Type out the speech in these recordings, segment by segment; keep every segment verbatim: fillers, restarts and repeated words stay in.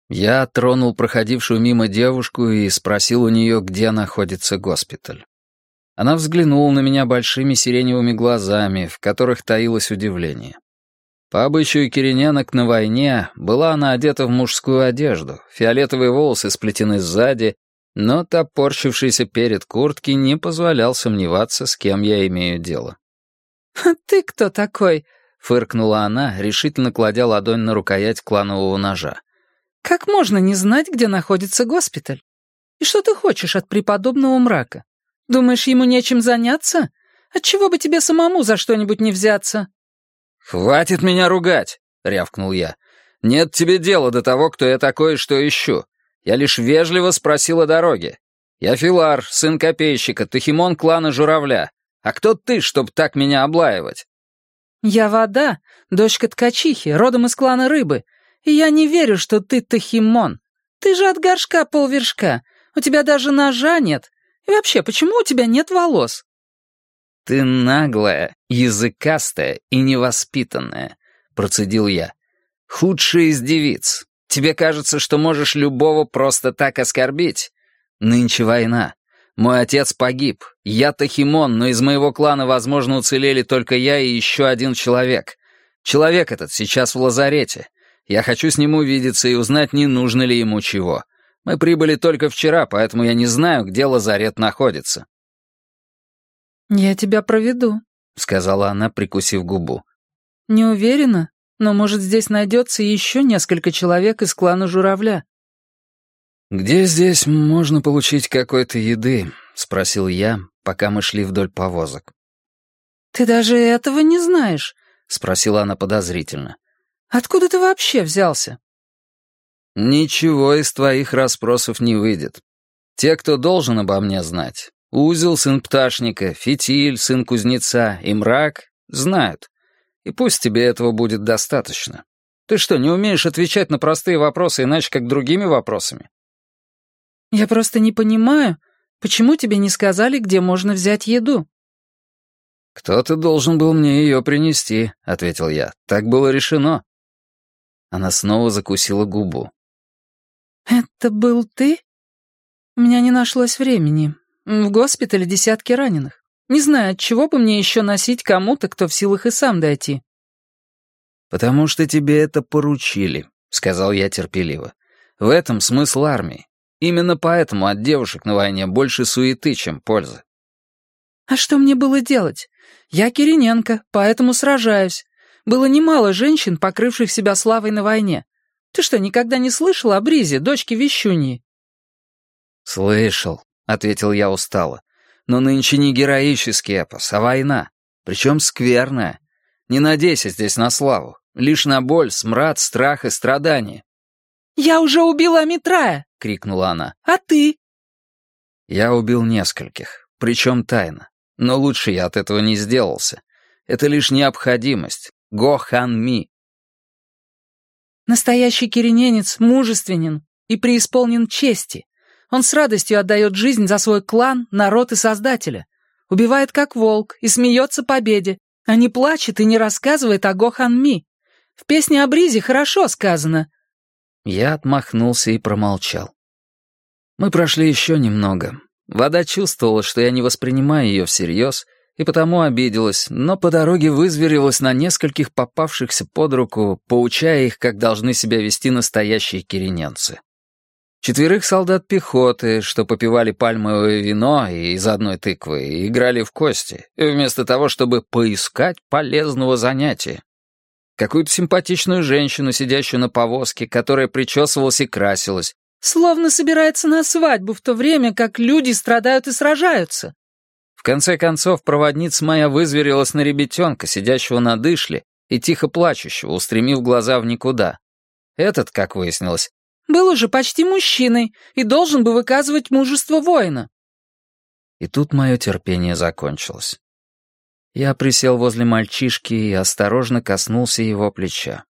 Я тронул проходившую мимо девушку и спросил у нее, где находится госпиталь. Она взглянула на меня большими сиреневыми глазами, в которых таилось удивление. По обычаю киренянок на войне была она одета в мужскую одежду, фиолетовые волосы сплетены сзади, но топорщившийся перед куртки не позволял сомневаться, с кем я имею дело. «А ты кто такой?» — фыркнула она, решительно кладя ладонь на рукоять кланового ножа. «Как можно не знать, где находится госпиталь? И что ты хочешь от преподобного мрака? Думаешь, ему нечем заняться? Отчего бы тебе самому за что-нибудь не взяться?» «Хватит меня ругать!» — рявкнул я. «Нет тебе дела до того, кто я такой и что ищу. Я лишь вежливо спросил о дороге. Я Филар, сын копейщика, Тахимон клана Журавля. А кто ты, чтоб так меня облаивать?» «Я Вода, дочка ткачихи, родом из клана Рыбы. И я не верю, что ты Тахимон. Ты же от горшка полвершка. У тебя даже ножа нет. И вообще, почему у тебя нет волос?» «Ты наглая, языкастая и невоспитанная», — процедил я. «Худшая из девиц. Тебе кажется, что можешь любого просто так оскорбить? Нынче война. Мой отец погиб. Я Тахимон, но из моего клана, возможно, уцелели только я и еще один человек. Человек этот сейчас в лазарете. Я хочу с ним увидеться и узнать, не нужно ли ему чего. Мы прибыли только вчера, поэтому я не знаю, где лазарет находится». «Я тебя проведу», — сказала она, прикусив губу. «Не уверена, но, может, здесь найдется еще несколько человек из клана Журавля». «Где здесь можно получить какой-то еды?» — спросил я, пока мы шли вдоль повозок. «Ты даже этого не знаешь?» — спросила она подозрительно. «Откуда ты вообще взялся?» «Ничего из твоих расспросов не выйдет. Те, кто должен обо мне знать, Узел, сын Пташника, Фитиль, сын Кузнеца и Мрак, знают. И пусть тебе этого будет достаточно. Ты что, не умеешь отвечать на простые вопросы иначе, как другими вопросами?» «Я просто не понимаю, почему тебе не сказали, где можно взять еду?» «Кто-то должен был мне ее принести», — ответил я. «Так было решено». Она снова закусила губу. «Это был ты? У меня не нашлось времени. В госпитале десятки раненых. Не знаю, от чего бы мне еще носить кому-то, кто в силах и сам дойти». «Потому что тебе это поручили», — сказал я терпеливо. «В этом смысл армии. Именно поэтому от девушек на войне больше суеты, чем пользы». «А что мне было делать? Я Кирененко, поэтому сражаюсь. Было немало женщин, покрывших себя славой на войне. Ты что, никогда не слышал о Бризе, дочке Вещуньи?» «Слышал», — ответил я устало. «Но нынче не героический эпос, а война. Причем скверная. Не надейся здесь на славу. Лишь на боль, смрад, страх и страдания». «Я уже убила Амитрая!» — крикнула она. «А ты?» Я убил нескольких, причем тайно. Но лучше я от этого не сделался. Это лишь необходимость. Го-хан-ми. «Настоящий кирененец мужественен и преисполнен чести. Он с радостью отдает жизнь за свой клан, народ и создателя. Убивает как волк и смеется победе, а не плачет и не рассказывает о Го-хан-ми. В песне о Бризе хорошо сказано». Я отмахнулся и промолчал. Мы прошли еще немного. Вода чувствовала, что я не воспринимаю ее всерьез, и потому обиделась, но по дороге вызверилась на нескольких попавшихся под руку, поучая их, как должны себя вести настоящие кирененцы. Четверых солдат пехоты, что попивали пальмовое вино и из одной тыквы, и играли в кости, вместо того, чтобы поискать полезного занятия. Какую-то симпатичную женщину, сидящую на повозке, которая причесывалась и красилась. «Словно собирается на свадьбу в то время, как люди страдают и сражаются». В конце концов, проводница моя вызверилась на ребятенка, сидящего на дышле и тихо плачущего, устремив глаза в никуда. Этот, как выяснилось, был уже почти мужчиной и должен бы выказывать мужество воина. И тут мое терпение закончилось. Я присел возле мальчишки и осторожно коснулся его плеча.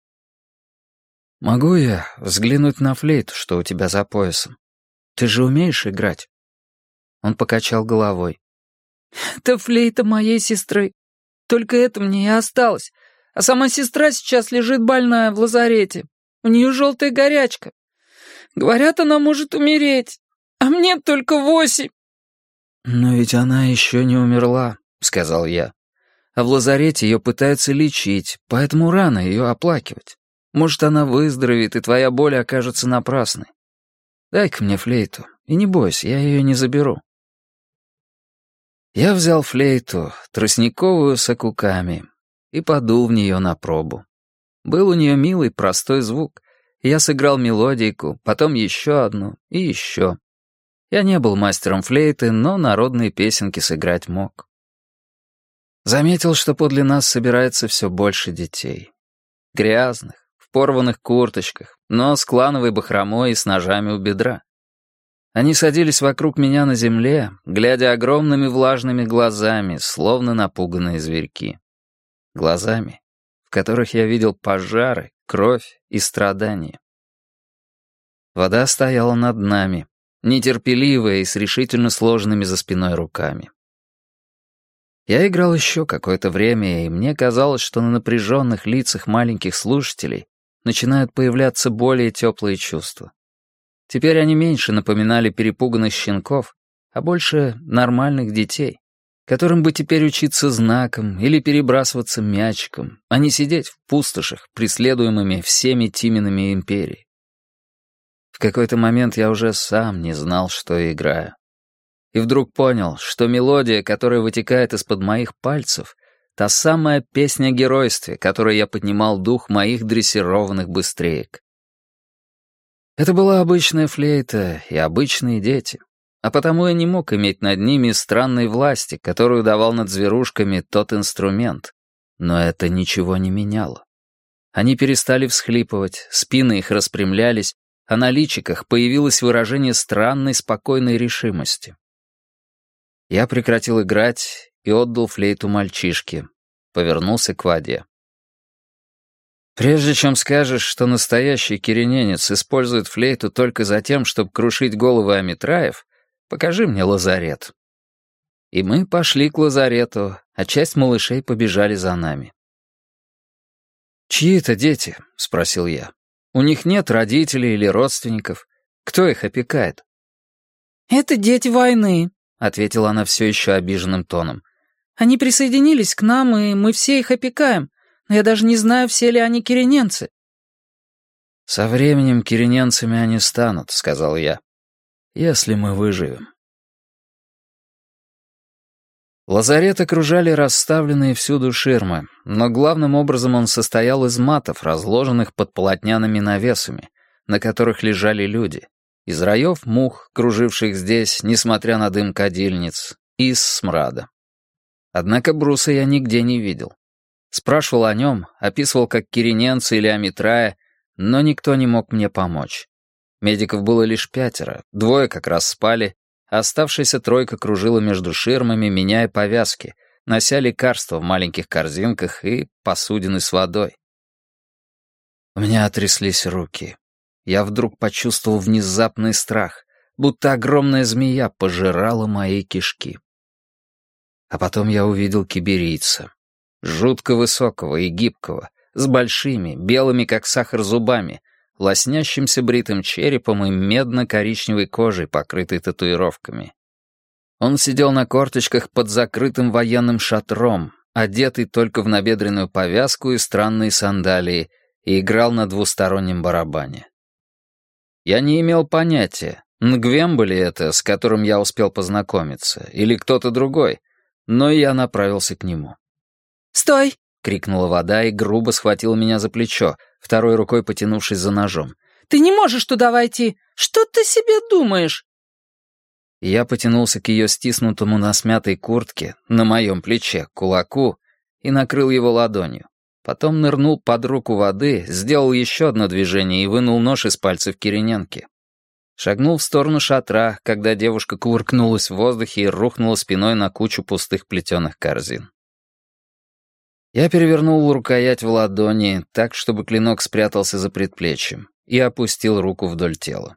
«Могу я взглянуть на флейту, что у тебя за поясом? Ты же умеешь играть?» Он покачал головой. «Это флейта моей сестры. Только это мне и осталось. А сама сестра сейчас лежит больная в лазарете. У нее желтая горячка. Говорят, она может умереть, а мне только восемь». «Но ведь она еще не умерла», — сказал я. «А в лазарете ее пытаются лечить, поэтому рано ее оплакивать. Может, она выздоровеет, и твоя боль окажется напрасной. Дай-ка мне флейту, и не бойся, я ее не заберу». Я взял флейту, тростниковую с окуками, и подул в нее на пробу. Был у нее милый, простой звук, и я сыграл мелодийку, потом еще одну и еще. Я не был мастером флейты, но народные песенки сыграть мог. Заметил, что подле нас собирается все больше детей. Грязных, в порванных курточках, но с клановой бахромой и с ножами у бедра. Они садились вокруг меня на земле, глядя огромными влажными глазами, словно напуганные зверьки. Глазами, в которых я видел пожары, кровь и страдания. Вода стояла над нами, нетерпеливая и с решительно сложенными за спиной руками. Я играл еще какое-то время, и мне казалось, что на напряженных лицах маленьких слушателей начинают появляться более теплые чувства. Теперь они меньше напоминали перепуганных щенков, а больше нормальных детей, которым бы теперь учиться знаком или перебрасываться мячиком, а не сидеть в пустошах, преследуемыми всеми Тиминами империи. В какой-то момент я уже сам не знал, что играю. И вдруг понял, что мелодия, которая вытекает из-под моих пальцев, та самая песня о геройстве, которой я поднимал дух моих дрессированных быстреек. Это была обычная флейта и обычные дети, а потому я не мог иметь над ними странной власти, которую давал над зверушками тот инструмент. Но это ничего не меняло. Они перестали всхлипывать, спины их распрямлялись, а на личиках появилось выражение странной спокойной решимости. Я прекратил играть и отдал флейту мальчишке, повернулся к воде. «Прежде чем скажешь, что настоящий кирененец использует флейту только за тем, чтобы крушить головы амитраев, покажи мне лазарет». И мы пошли к лазарету, а часть малышей побежали за нами. «Чьи это дети?» — спросил я. «У них нет родителей или родственников. Кто их опекает?» «Это дети войны», — ответила она все еще обиженным тоном. «Они присоединились к нам, и мы все их опекаем. Но я даже не знаю, все ли они кирененцы». «Со временем кирененцами они станут», — сказал я, — «если мы выживем». Лазарет окружали расставленные всюду ширмы, но главным образом он состоял из матов, разложенных под полотняными навесами, на которых лежали люди, из раев мух, круживших здесь, несмотря на дым кадильниц, и из смрада. Однако Бруса я нигде не видел. Спрашивал о нем, описывал как кирененца или амитрая, но никто не мог мне помочь. Медиков было лишь пятеро, двое как раз спали, а оставшаяся тройка кружила между ширмами, меняя повязки, нося лекарства в маленьких корзинках и посудины с водой. У меня отряслись руки. Я вдруг почувствовал внезапный страх, будто огромная змея пожирала мои кишки. А потом я увидел киберийца. Жутко высокого и гибкого, с большими, белыми как сахар зубами, лоснящимся бритым черепом и медно-коричневой кожей, покрытой татуировками. Он сидел на корточках под закрытым военным шатром, одетый только в набедренную повязку и странные сандалии, и играл на двустороннем барабане. Я не имел понятия, Нгвемба ли это, с которым я успел познакомиться, или кто-то другой, но я направился к нему. «Стой!» — крикнула вода и грубо схватила меня за плечо, второй рукой потянувшись за ножом. «Ты не можешь туда войти! Что ты себе думаешь?» Я потянулся к ее стиснутому на смятой куртке, на моем плече, кулаку, и накрыл его ладонью. Потом нырнул под руку воды, сделал еще одно движение и вынул нож из пальцев Кирененки. Шагнул в сторону шатра, когда девушка кувыркнулась в воздухе и рухнула спиной на кучу пустых плетеных корзин. Я перевернул рукоять в ладони так, чтобы клинок спрятался за предплечьем, и опустил руку вдоль тела.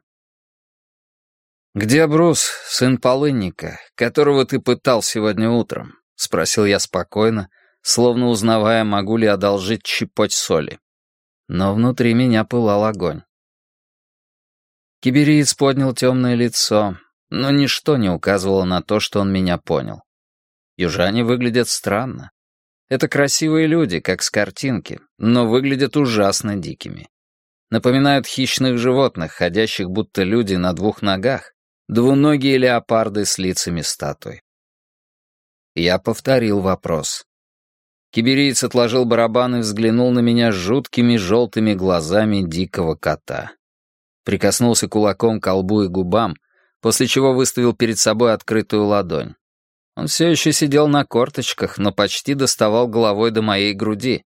«Где Брус, сын полынника, которого ты пытал сегодня утром?» — спросил я спокойно, словно узнавая, могу ли одолжить щепоть соли. Но внутри меня пылал огонь. Кибериец поднял темное лицо, но ничто не указывало на то, что он меня понял. Южане выглядят странно. Это красивые люди, как с картинки, но выглядят ужасно дикими. Напоминают хищных животных, ходящих будто люди на двух ногах, двуногие леопарды с лицами статуй. Я повторил вопрос. Кибериец отложил барабан и взглянул на меня жуткими желтыми глазами дикого кота. Прикоснулся кулаком к лбу и губам, после чего выставил перед собой открытую ладонь. Он все еще сидел на корточках, но почти доставал головой до моей груди.